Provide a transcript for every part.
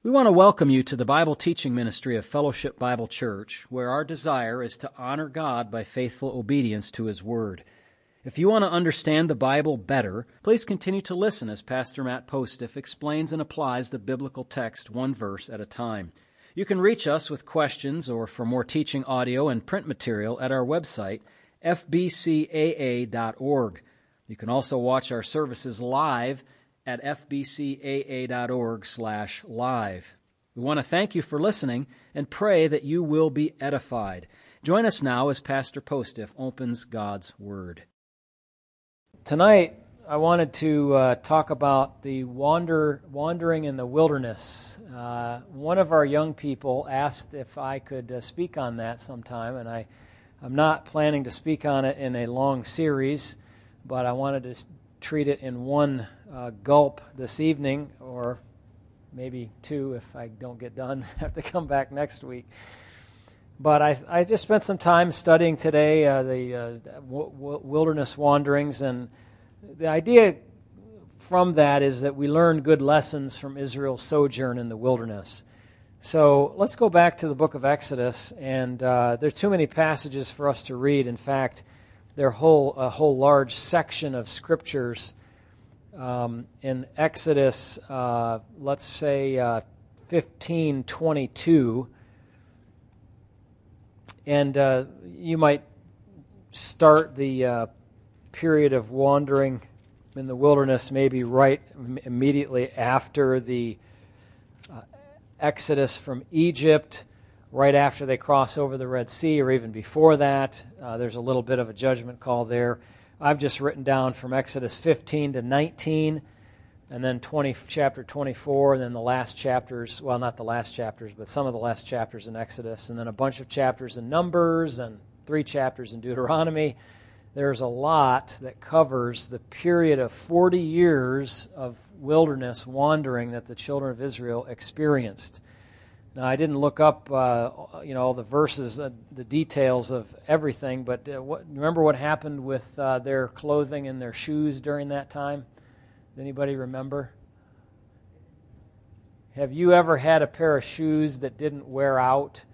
We want to welcome you to the Bible teaching ministry of Fellowship Bible Church, where our desire is to honor God by faithful obedience to His Word. If you want to understand the Bible better, please continue to listen as Pastor Matt Postiff explains and applies the biblical text one verse at a time. You can reach us with questions or for more teaching audio and print material at our website, fbcaa.org. You can also watch our services live at fbcaa.org/live. We want to thank you for listening and pray that you will be edified. Join us now as Pastor Postiff opens God's Word. Tonight, I wanted to talk about the wandering in the wilderness. One of our young people asked if I could speak on that sometime, and I'm not planning to speak on it in a long series, but I wanted to treat it in one gulp this evening, or maybe two if I don't get done. I have to come back next week. But I just spent some time studying today the wilderness wanderings, and the idea from that is that we learn good lessons from Israel's sojourn in the wilderness. So let's go back to the book of Exodus, and there are too many passages for us to read. In fact, there's a whole large section of scriptures in Exodus, let's say 15:22, and you might start the period of wandering in the wilderness maybe right immediately after the Exodus from Egypt, right after they cross over the Red Sea, or even before that. There's a little bit of a judgment call there. I've just written down from Exodus 15 to 19, and then chapter 24, and then the last chapters, well, not the last chapters, but some of the last chapters in Exodus, and then a bunch of chapters in Numbers, and 3 chapters in Deuteronomy. There's a lot that covers the period of 40 years of wilderness wandering that the children of Israel experienced. Now, I didn't look up, all the verses, the details of everything, but remember what happened with their clothing and their shoes during that time? Does anybody remember? Have you ever had a pair of shoes that didn't wear out?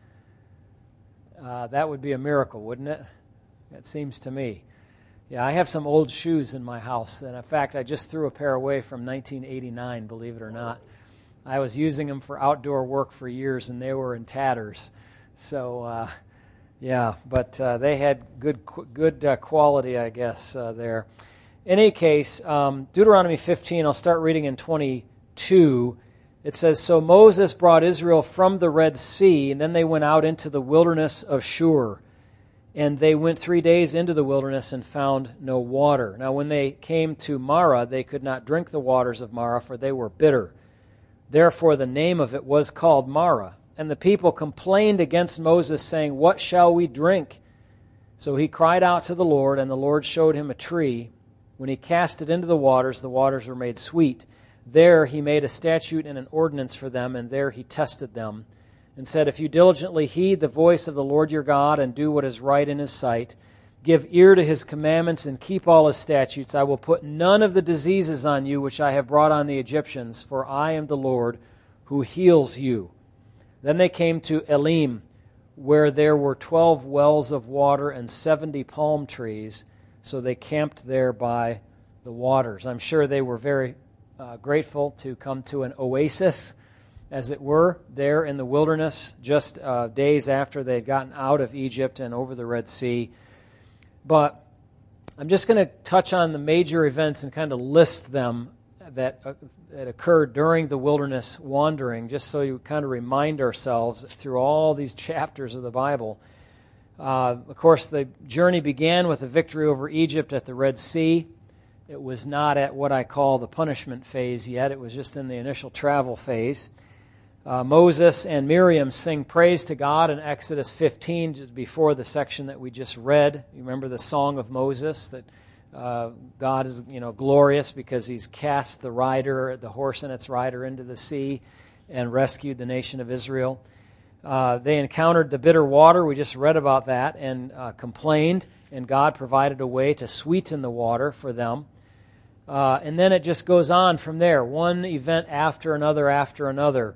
That would be a miracle, wouldn't it? It seems to me. Yeah, I have some old shoes in my house, and in fact, I just threw a pair away from 1989, believe it or not. I was using them for outdoor work for years, and they were in tatters. So, but they had good quality, I guess, there. In any case, Deuteronomy 15, I'll start reading in 22. It says, "So Moses brought Israel from the Red Sea, and then they went out into the wilderness of Shur. And they went 3 days into the wilderness and found no water. Now when they came to Marah, they could not drink the waters of Marah, for they were bitter. Therefore the name of it was called Marah. And the people complained against Moses, saying, 'What shall we drink?' So he cried out to the Lord, and the Lord showed him a tree. When he cast it into the waters were made sweet. There he made a statute and an ordinance for them, and there he tested them, and said, 'If you diligently heed the voice of the Lord your God and do what is right in His sight, give ear to His commandments and keep all His statutes, I will put none of the diseases on you which I have brought on the Egyptians, for I am the Lord who heals you.' Then they came to Elim, where there were 12 wells of water and 70 palm trees, so they camped there by the waters." I'm sure they were very grateful to come to an oasis, as it were, there in the wilderness, just days after they had gotten out of Egypt and over the Red Sea. But I'm just going to touch on the major events and kind of list them that occurred during the wilderness wandering, just so you kind of remind ourselves through all these chapters of the Bible. Of course, the journey began with a victory over Egypt at the Red Sea. It was not at what I call the punishment phase yet. It was just in the initial travel phase. Moses and Miriam sing praise to God in Exodus 15, just before the section that we just read. You remember the Song of Moses, that God is glorious because He's cast the horse and its rider into the sea and rescued the nation of Israel. They encountered the bitter water. We just read about that and complained, and God provided a way to sweeten the water for them. And then it just goes on from there, one event after another after another.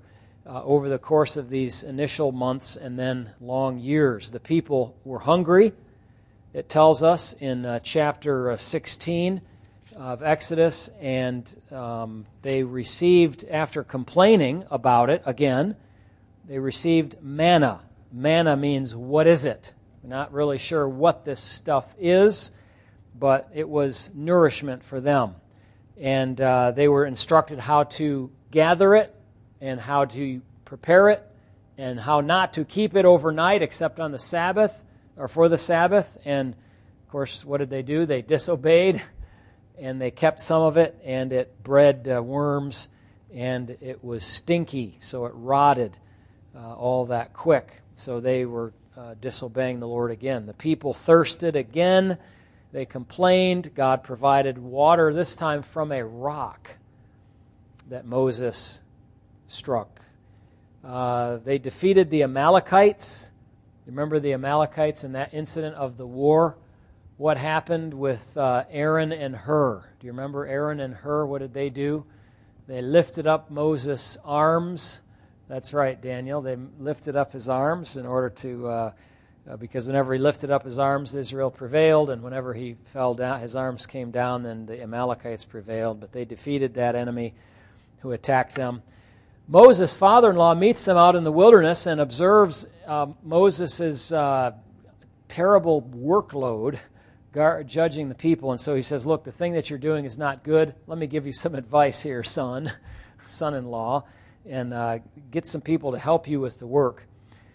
over the course of these initial months and then long years. The people were hungry. It tells us in chapter 16 of Exodus, and they received, after complaining about it again, they received manna. Manna means, what is it? We're not really sure what this stuff is, but it was nourishment for them. And they were instructed how to gather it and how to prepare it and how not to keep it overnight except on the Sabbath or for the Sabbath. And, of course, what did they do? They disobeyed, and they kept some of it, and it bred worms, and it was stinky, so it rotted all that quick. So they were disobeying the Lord again. The people thirsted again. They complained. God provided water, this time from a rock that Moses struck. They defeated the Amalekites. Remember the Amalekites in that incident of the war? What happened with Aaron and Hur? Do you remember Aaron and Hur? What did they do? They lifted up Moses' arms. That's right, Daniel. They lifted up his arms in order to, because whenever he lifted up his arms, Israel prevailed, and whenever he fell down, his arms came down, then the Amalekites prevailed. But they defeated that enemy who attacked them. Moses' father-in-law meets them out in the wilderness and observes Moses' terrible workload judging the people. And so he says, look, the thing that you're doing is not good. Let me give you some advice here, son-in-law, and get some people to help you with the work.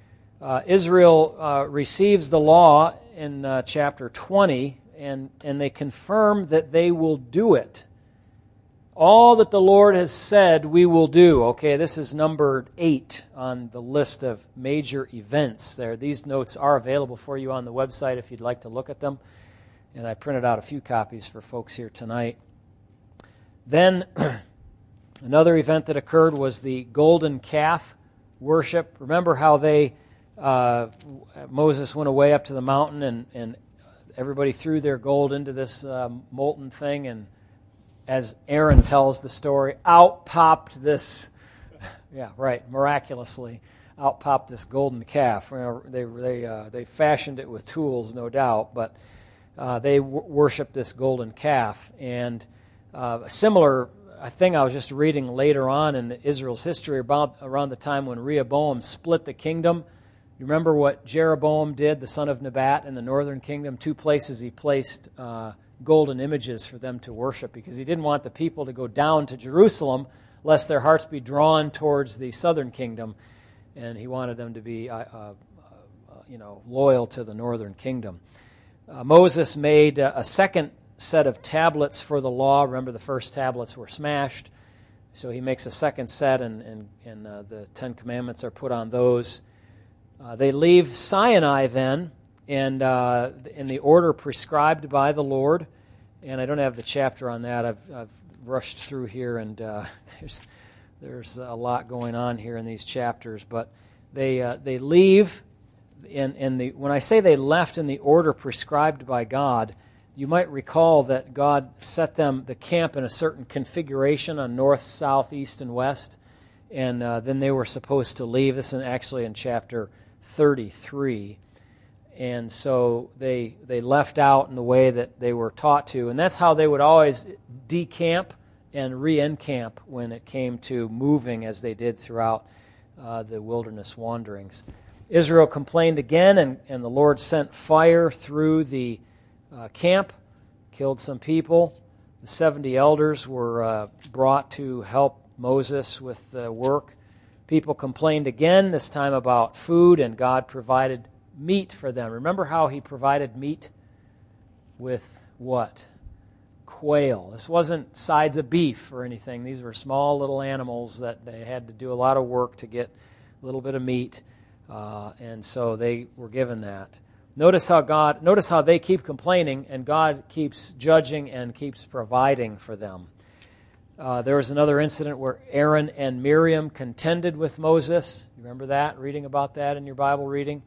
Israel receives the law in chapter 20, and they confirm that they will do it. All that the Lord has said, we will do. Okay, this is number 8 on the list of major events there. These notes are available for you on the website if you'd like to look at them. And I printed out a few copies for folks here tonight. Then another event that occurred was the golden calf worship. Remember how Moses went away up to the mountain and everybody threw their gold into this molten thing, and as Aaron tells the story, out popped this, miraculously, out popped this golden calf. They fashioned it with tools, no doubt, but they worshipped this golden calf. And a similar thing I was just reading later on in Israel's history around the time when Rehoboam split the kingdom. You remember what Jeroboam did, the son of Nebat, in the northern kingdom? 2 places he placed golden images for them to worship, because he didn't want the people to go down to Jerusalem lest their hearts be drawn towards the southern kingdom, and he wanted them to be loyal to the northern kingdom. Moses made a second set of tablets for the law. Remember, the first tablets were smashed, so he makes a second set, and the 10 Commandments are put on those. They leave Sinai then, and in the order prescribed by the Lord. And I don't have the chapter on that. I've rushed through here, and there's a lot going on here in these chapters. But they leave when I say they left in the order prescribed by God, you might recall that God set the camp in a certain configuration on north, south, east, and west, and then they were supposed to leave. This is actually in chapter 33. And so they left out in the way that they were taught to. And that's how they would always decamp and re-encamp when it came to moving, as they did throughout the wilderness wanderings. Israel complained again, and the Lord sent fire through the camp, killed some people. The 70 elders were brought to help Moses with the work. People complained again, this time about food, and God provided meat for them. Remember how he provided meat with what? Quail. This wasn't sides of beef or anything. These were small little animals that they had to do a lot of work to get a little bit of meat, and so they were given that. Notice how they keep complaining, and God keeps judging and keeps providing for them. There was another incident where Aaron and Miriam contended with Moses. You remember that? Reading about that in your Bible reading?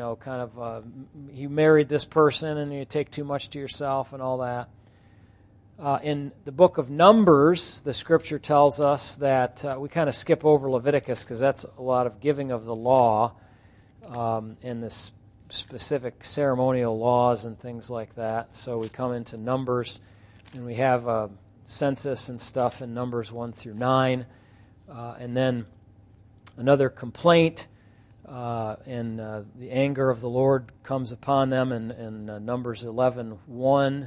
You married this person and you take too much to yourself and all that. In the book of Numbers, the Scripture tells us that we kind of skip over Leviticus because that's a lot of giving of the law and the specific ceremonial laws and things like that. So we come into Numbers, and we have a census and stuff in Numbers 1 through 9. And then another complaint, and the anger of the Lord comes upon them in Numbers 11:1.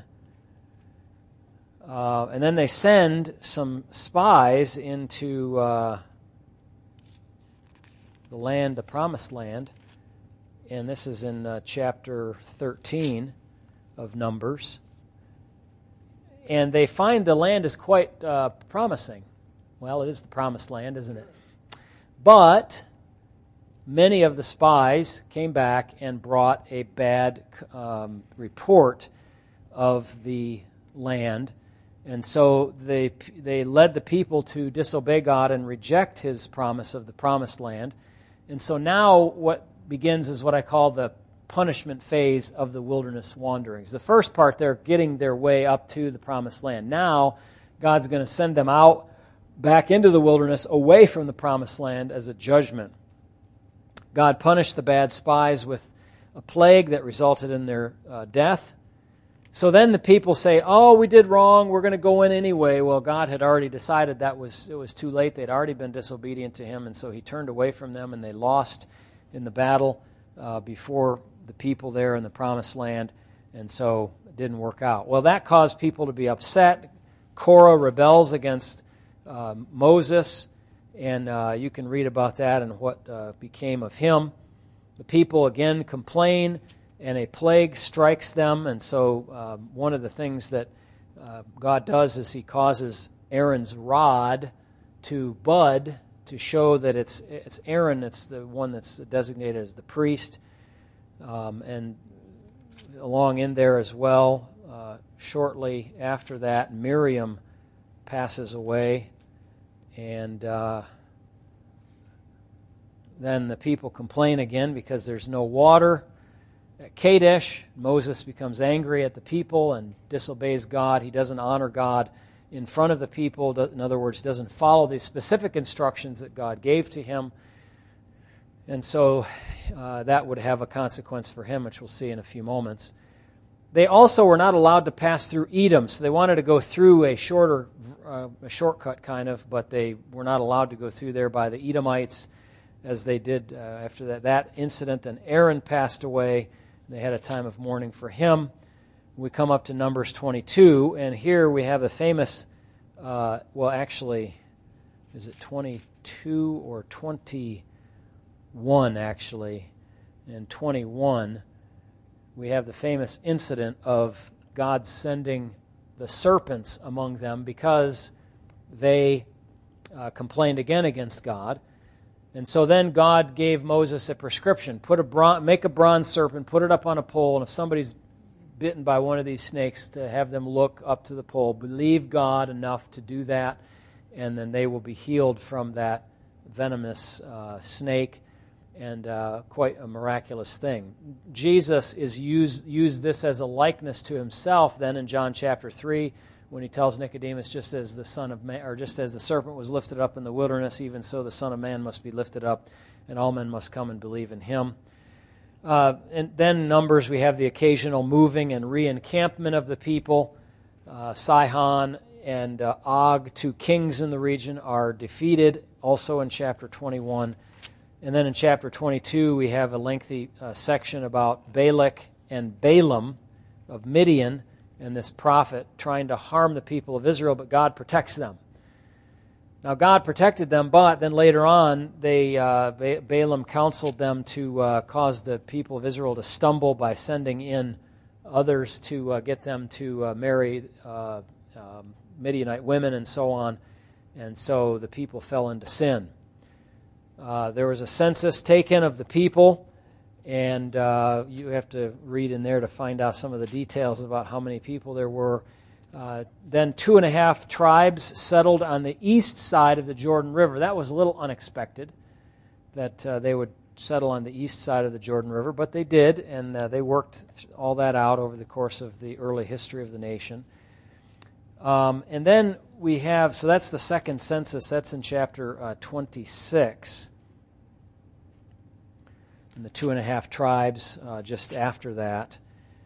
And then they send some spies into the land, the promised land, and this is in chapter 13 of Numbers. And they find the land is quite promising. Well, it is the promised land, isn't it? But many of the spies came back and brought a bad report of the land. And so they led the people to disobey God and reject His promise of the promised land. And so now what begins is what I call the punishment phase of the wilderness wanderings. The first part, they're getting their way up to the promised land. Now God's going to send them out back into the wilderness away from the promised land as a judgment. God punished the bad spies with a plague that resulted in their death. So then the people say, oh, we did wrong, we're going to go in anyway. Well, God had already decided it was too late. They'd already been disobedient to Him, and so He turned away from them, and they lost in the battle before the people there in the promised land, and so it didn't work out. Well, that caused people to be upset. Korah rebels against Moses, and you can read about that and what became of him. The people again complain, and a plague strikes them. And so one of the things that God does is He causes Aaron's rod to bud to show that it's Aaron, it's the one that's designated as the priest. And along in there as well, shortly after that, Miriam passes away. And then the people complain again because there's no water. At Kadesh, Moses becomes angry at the people and disobeys God. He doesn't honor God in front of the people. In other words, doesn't follow the specific instructions that God gave to him. And so that would have a consequence for him, which we'll see in a few moments. They also were not allowed to pass through Edom, so they wanted to go through a shortcut kind of, but they were not allowed to go through there by the Edomites as they did after that incident. Then Aaron passed away. They had a time of mourning for him. We come up to Numbers 22, and here we have the famous, actually, is it 22 or 21, actually? In 21, we have the famous incident of God sending the serpents among them because they complained again against God. And so then God gave Moses a prescription. Make a bronze serpent, put it up on a pole, and if somebody's bitten by one of these snakes, to have them look up to the pole, believe God enough to do that, and then they will be healed from that venomous snake, and quite a miraculous thing. Jesus is used this as a likeness to Himself then in John chapter 3, when He tells Nicodemus, just as the Son of Man, or just as the serpent was lifted up in the wilderness, even so the Son of Man must be lifted up, and all men must come and believe in Him. And then in Numbers, we have the occasional moving and re-encampment of the people. Sihon and Og, two kings in the region, are defeated, also in chapter 21. And then in chapter 22, we have a lengthy section about Balak and Balaam of Midian, and this prophet trying to harm the people of Israel, but God protects them. Now God protected them, but then later on, Balaam counseled them to cause the people of Israel to stumble by sending in others to get them to marry Midianite women and so on. And so the people fell into sin. There was a census taken of the people, and you have to read in there to find out some of the details about how many people there were. Then 2.5 tribes settled on the east side of the Jordan River. That was a little unexpected that they would settle on the east side of the Jordan River, but they did, and they worked all that out over the course of the early history of the nation. And then we have, so that's the second census. That's in chapter 26. And the 2.5 tribes just after that.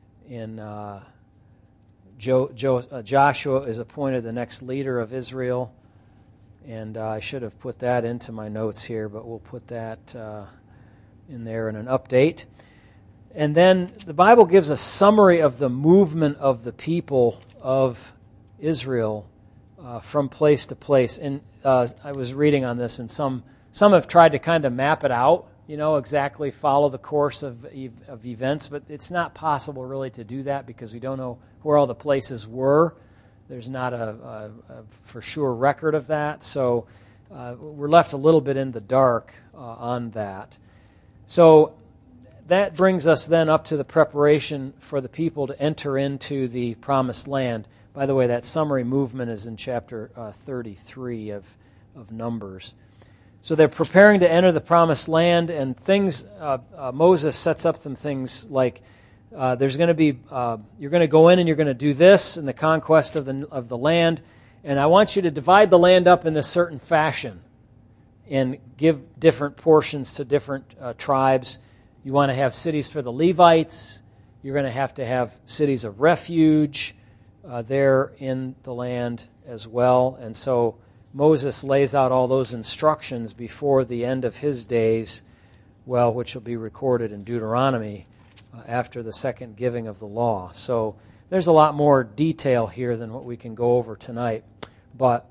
Joshua is appointed the next leader of Israel. And I should have put that into my notes here, but we'll put that in there in an update. And then the Bible gives a summary of the movement of the people of Israel from place to place. And I was reading on this, and some have tried to kind of map it out, exactly follow the course of events, but it's not possible really to do that because we don't know where all the places were. There's not a for sure record of that, so we're left a little bit in the dark on that. So that brings us then up to the preparation for the people to enter into the promised land. By the way, that summary movement is in chapter 33 of Numbers. So they're preparing to enter the promised land, and things. Moses sets up some things like there's going to be you're going to go in and you're going to do this in the conquest of the land, and I want you to divide the land up in this certain fashion, and give different portions to different tribes. You want to have cities for the Levites. You're going to have cities of refuge there in the land as well. And so Moses lays out all those instructions before the end of his days, which will be recorded in Deuteronomy after the second giving of the law. So there's a lot more detail here than what we can go over tonight. But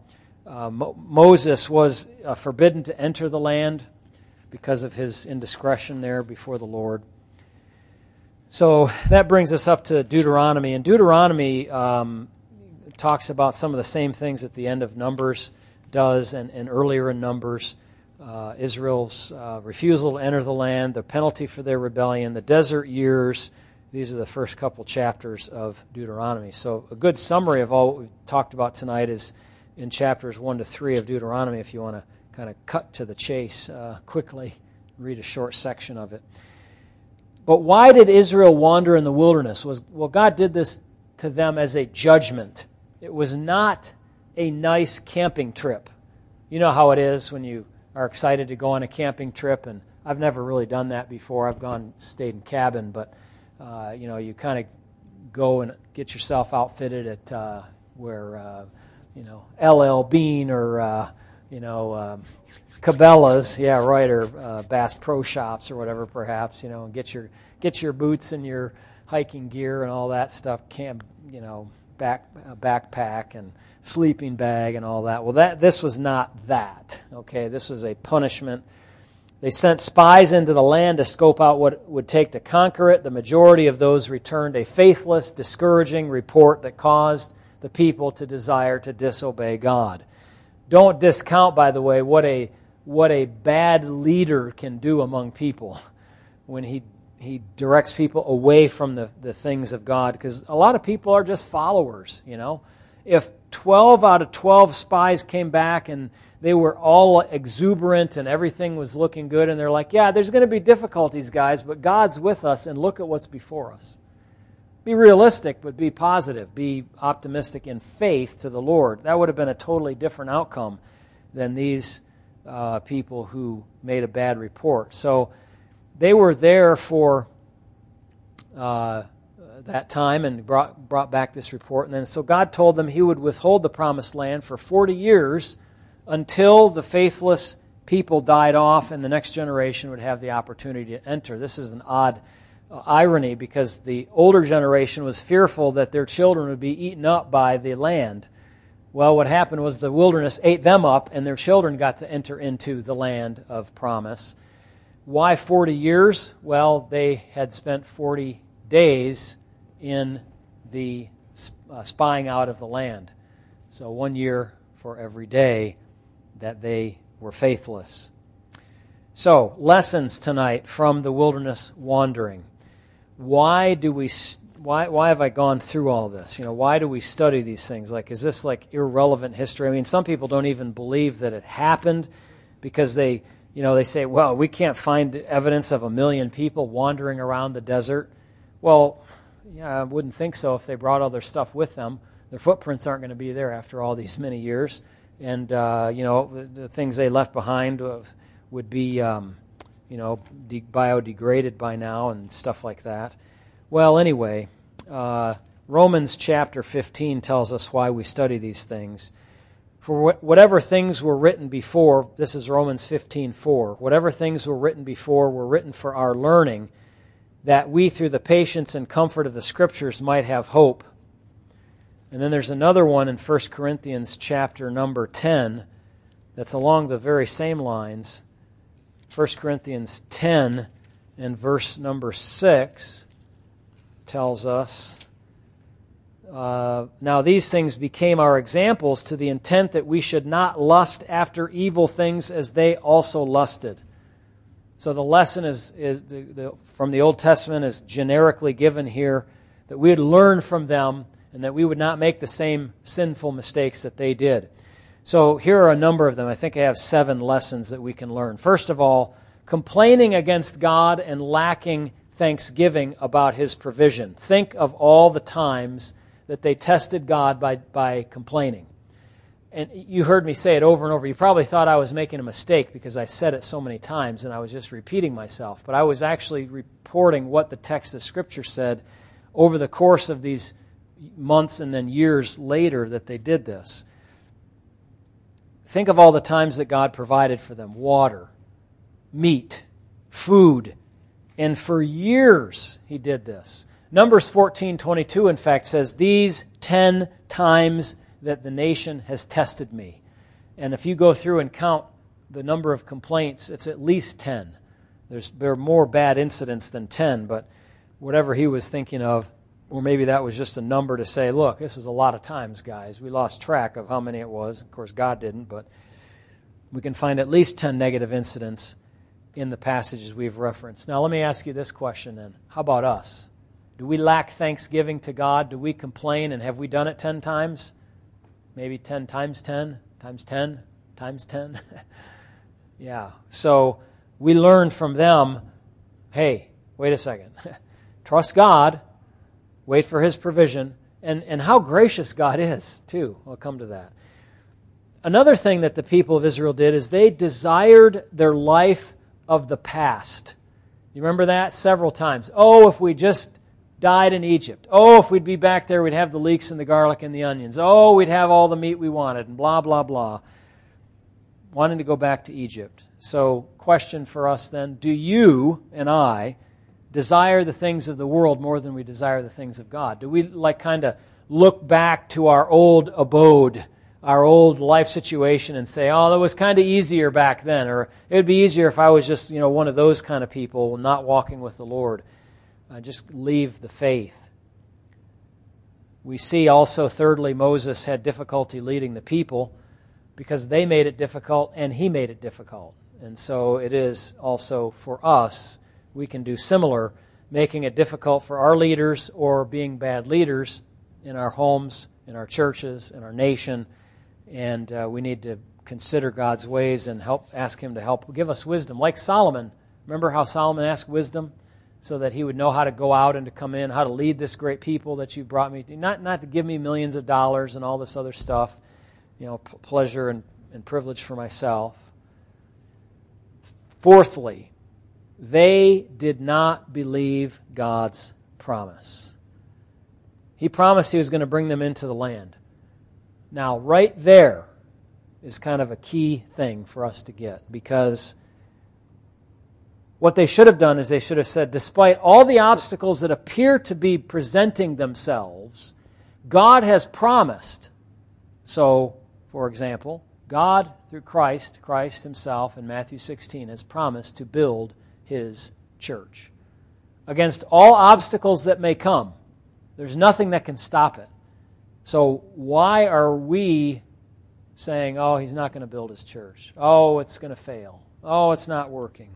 Moses was forbidden to enter the land because of his indiscretion there before the Lord. So that brings us up to Deuteronomy. And Deuteronomy talks about some of the same things at the end of Numbers does and earlier in Numbers. Israel's refusal to enter the land, the penalty for their rebellion, the desert years. These are the first couple chapters of Deuteronomy. So a good summary of all what we've talked about tonight is in chapters 1 to 3 of Deuteronomy, if you want to kind of cut to the chase quickly, read a short section of it. But why did Israel wander in the wilderness? God did this to them as a judgment. It was not a nice camping trip. You know how it is when you are excited to go on a camping trip, and I've never really done that before. I've stayed in cabin, but you kind of go and get yourself outfitted at where LL Bean or Cabela's, yeah, right, or Bass Pro Shops or whatever, perhaps, and get your boots and your hiking gear and all that stuff, backpack and sleeping bag and all that. Well, this was not that. Okay, this was a punishment. They sent spies into the land to scope out what it would take to conquer it. The majority of those returned a faithless, discouraging report that caused the people to desire to disobey God. Don't discount, by the way, what a bad leader can do among people when he directs people away from the things of God, because a lot of people are just followers, If 12 out of 12 spies came back and they were all exuberant and everything was looking good, and they're like, yeah, there's going to be difficulties, guys, but God's with us, and look at what's before us. Be realistic, but be positive. Be optimistic in faith to the Lord. That would have been a totally different outcome than these people who made a bad report. So they were there for that time and brought back this report. And then so God told them He would withhold the promised land for 40 years until the faithless people died off and the next generation would have the opportunity to enter. This is an odd irony, because the older generation was fearful that their children would be eaten up by the land. Well, what happened was the wilderness ate them up, and their children got to enter into the land of promise. Why 40 years? Well, they had spent 40 days in the spying out of the land. So 1 year for every day that they were faithless. So, lessons tonight from the wilderness wandering. Why have I gone through all this? Why do we study these things? Is this irrelevant history? I mean, some people don't even believe that it happened because they say, well, we can't find evidence of 1 million people wandering around the desert. Well, yeah, I wouldn't think so if they brought all their stuff with them. Their footprints aren't going to be there after all these many years. And, the things they left behind would be, biodegraded by now and stuff like that. Well, anyway, Romans chapter 15 tells us why we study these things. For whatever things were written before, this is Romans 15:4, whatever things were written before were written for our learning, that we through the patience and comfort of the Scriptures might have hope. And then there's another one in 1 Corinthians chapter number 10 that's along the very same lines. 1 Corinthians 10 and verse number 6 tells us, now these things became our examples to the intent that we should not lust after evil things as they also lusted. So the lesson is from the Old Testament is generically given here, that we would learn from them and that we would not make the same sinful mistakes that they did. So here are a number of them. I think I have 7 lessons that we can learn. First of all, complaining against God and lacking thanksgiving about His provision. Think of all the times that they tested God by complaining. And you heard me say it over and over. You probably thought I was making a mistake because I said it so many times and I was just repeating myself. But I was actually reporting what the text of Scripture said over the course of these months and then years later that they did this. Think of all the times that God provided for them. Water, meat, food. And for years He did this. Numbers 14:22, in fact, says, these 10 times that the nation has tested me. And if you go through and count the number of complaints, it's at least 10. There are more bad incidents than 10, but whatever he was thinking of, or maybe that was just a number to say, look, this was a lot of times, guys. We lost track of how many it was. Of course, God didn't, but we can find at least 10 negative incidents in the passages we've referenced. Now, let me ask you this question then. How about us? Do we lack thanksgiving to God? Do we complain, and have we done it 10 times? Maybe 10 times 10, times 10, times 10? Yeah. So we learn from them, hey, wait a second. Trust God. Wait for His provision. And how gracious God is, too. We'll come to that. Another thing that the people of Israel did is they desired their life of the past. You remember that? Several times. Oh, if we just died in Egypt. Oh, if we'd be back there, we'd have the leeks and the garlic and the onions. Oh, we'd have all the meat we wanted, and blah, blah, blah. Wanting to go back to Egypt. So, question for us then, do you and I desire the things of the world more than we desire the things of God? Do we kind of look back to our old abode, our old life situation and say, oh, that was kind of easier back then, or it would be easier if I was just, one of those kind of people not walking with the Lord. Just leave the faith. We see also, thirdly, Moses had difficulty leading the people because they made it difficult and he made it difficult. And so it is also for us, we can do similar, making it difficult for our leaders or being bad leaders in our homes, in our churches, in our nation. And we need to consider God's ways and ask Him to help give us wisdom. Like Solomon. Remember how Solomon asked wisdom? So that he would know how to go out and to come in, how to lead this great people that you brought me to. Not to give me millions of dollars and all this other stuff, pleasure and privilege for myself. Fourthly, they did not believe God's promise. He promised He was going to bring them into the land. Now, right there is kind of a key thing for us to get, because what they should have done is they should have said, despite all the obstacles that appear to be presenting themselves, God has promised. So, for example, God, through Christ Himself in Matthew 16, has promised to build His church. Against all obstacles that may come, there's nothing that can stop it. So why are we saying, oh, He's not going to build His church? Oh, it's going to fail. Oh, it's not working.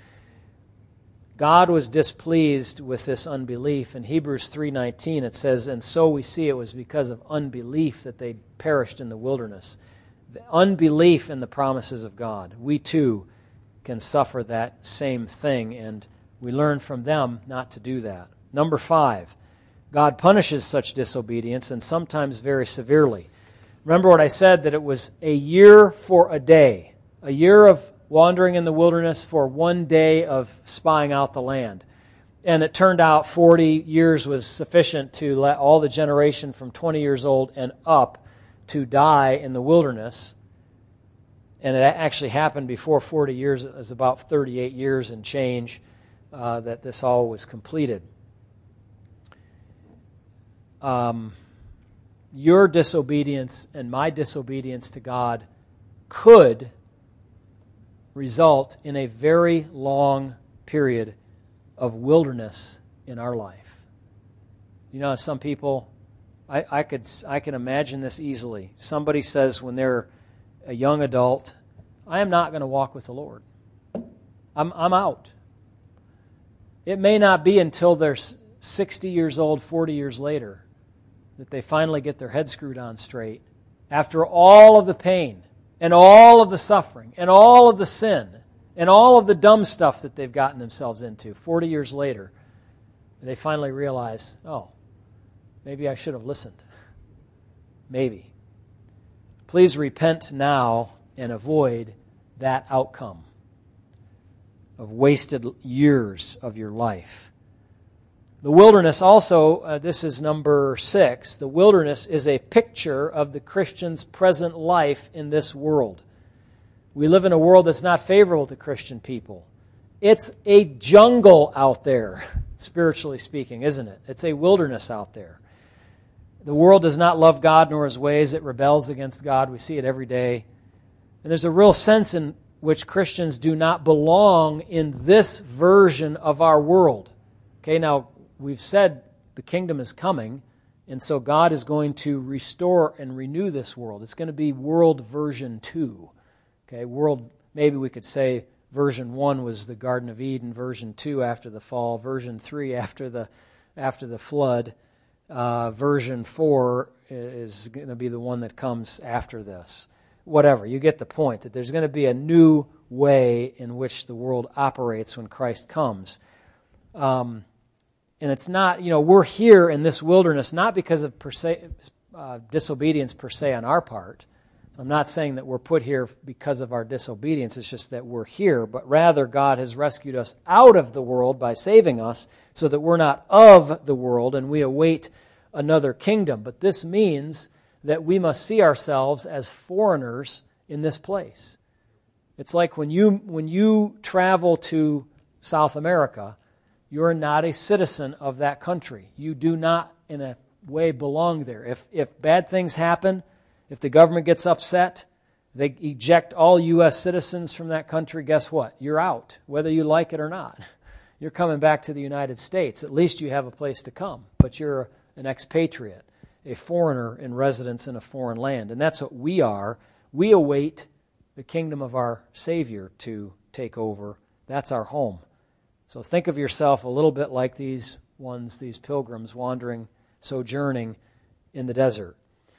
God was displeased with this unbelief. In Hebrews 3:19 it says, and so we see it was because of unbelief that they perished in the wilderness. The unbelief in the promises of God. We too can suffer that same thing, and we learn from them not to do that. Number 5, God punishes such disobedience, and sometimes very severely. Remember what I said, that it was a year for a day, a year of wandering in the wilderness for one day of spying out the land. And it turned out 40 years was sufficient to let all the generation from 20 years old and up to die in the wilderness. And it actually happened before 40 years. It was about 38 years and change that this all was completed. Your disobedience and my disobedience to God could result in a very long period of wilderness in our life. You know, some people, I can imagine this easily. Somebody says when they're a young adult, I am not going to walk with the Lord. I'm out. It may not be until they're 60 years old, 40 years later, that they finally get their head screwed on straight after all of the pain and all of the suffering and all of the sin and all of the dumb stuff that they've gotten themselves into 40 years later. They finally realize, oh, maybe I should have listened. Maybe. Please repent now and avoid that outcome of wasted years of your life. The wilderness also, this is number 6, the wilderness is a picture of the Christian's present life in this world. We live in a world that's not favorable to Christian people. It's a jungle out there, spiritually speaking, isn't it? It's a wilderness out there. The world does not love God nor His ways. It rebels against God. We see it every day. And there's a real sense in which Christians do not belong in this version of our world. Okay, now, we've said the kingdom is coming, and so God is going to restore and renew this world. It's going to be world version 2. Okay, world, maybe we could say version 1 was the Garden of Eden, version 2 after the fall, version 3 after the flood, version 4 is going to be the one that comes after this. Whatever, you get the point, that there's going to be a new way in which the world operates when Christ comes. And it's not, we're here in this wilderness not because of disobedience per se on our part. So I'm not saying that we're put here because of our disobedience. It's just that we're here. But rather, God has rescued us out of the world by saving us so that we're not of the world and we await another kingdom. But this means that we must see ourselves as foreigners in this place. It's like when you travel to South America, you're not a citizen of that country. You do not, in a way, belong there. If bad things happen, if the government gets upset, they eject all U.S. citizens from that country, guess what? You're out, whether you like it or not. You're coming back to the United States. At least you have a place to come, but you're an expatriate, a foreigner in residence in a foreign land. And that's what we are. We await the kingdom of our Savior to take over. That's our home. So think of yourself a little bit like these pilgrims wandering, sojourning in the desert.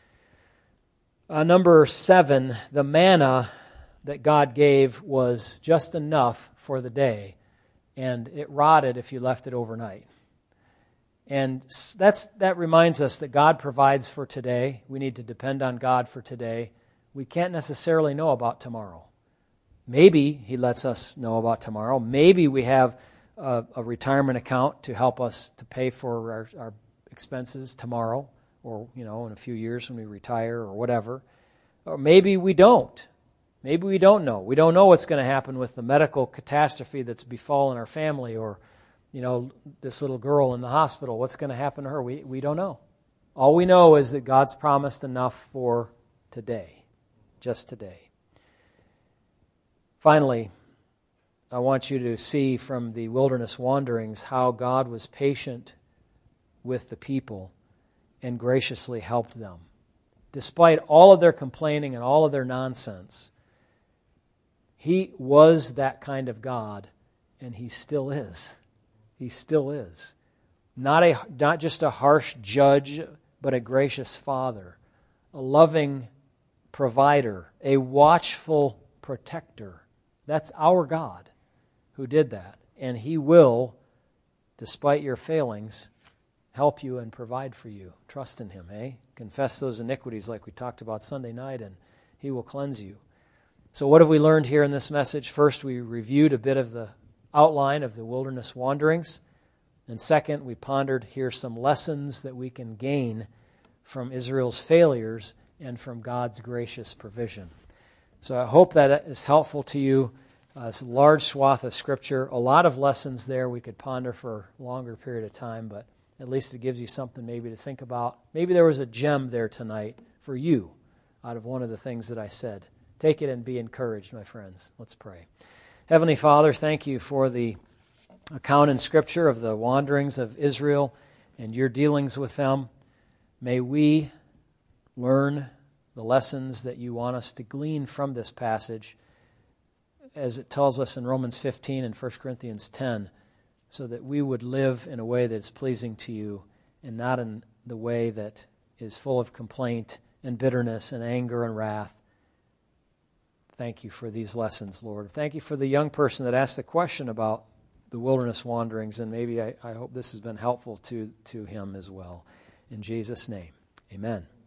Number 7, the manna that God gave was just enough for the day, and it rotted if you left it overnight. And that reminds us that God provides for today. We need to depend on God for today. We can't necessarily know about tomorrow. Maybe He lets us know about tomorrow. Maybe we have a retirement account to help us to pay for our expenses tomorrow, or in a few years when we retire or whatever. Or maybe we don't. Maybe we don't know. We don't know what's going to happen with the medical catastrophe that's befallen our family, or this little girl in the hospital. What's going to happen to her? We don't know. All we know is that God's promised enough for today, just today. Finally, I want you to see from the wilderness wanderings how God was patient with the people and graciously helped them. Despite all of their complaining and all of their nonsense, He was that kind of God, and He still is. He still is. Not just a harsh judge, but a gracious Father, a loving provider, a watchful protector. That's our God who did that. And He will, despite your failings, help you and provide for you. Trust in Him, eh? Confess those iniquities like we talked about Sunday night, and He will cleanse you. So what have we learned here in this message? First, we reviewed a bit of the outline of the wilderness wanderings. And second, we pondered here some lessons that we can gain from Israel's failures and from God's gracious provision. So I hope that is helpful to you. It's a large swath of Scripture, a lot of lessons there we could ponder for a longer period of time, but at least it gives you something maybe to think about. Maybe there was a gem there tonight for you out of one of the things that I said. Take it and be encouraged, my friends. Let's pray. Heavenly Father, thank you for the account in Scripture of the wanderings of Israel and your dealings with them. May we learn the lessons that you want us to glean from this passage, as it tells us in Romans 15 and 1 Corinthians 10, so that we would live in a way that's pleasing to you and not in the way that is full of complaint and bitterness and anger and wrath. Thank you for these lessons, Lord. Thank you for the young person that asked the question about the wilderness wanderings, and maybe I hope this has been helpful to him as well. In Jesus' name, amen.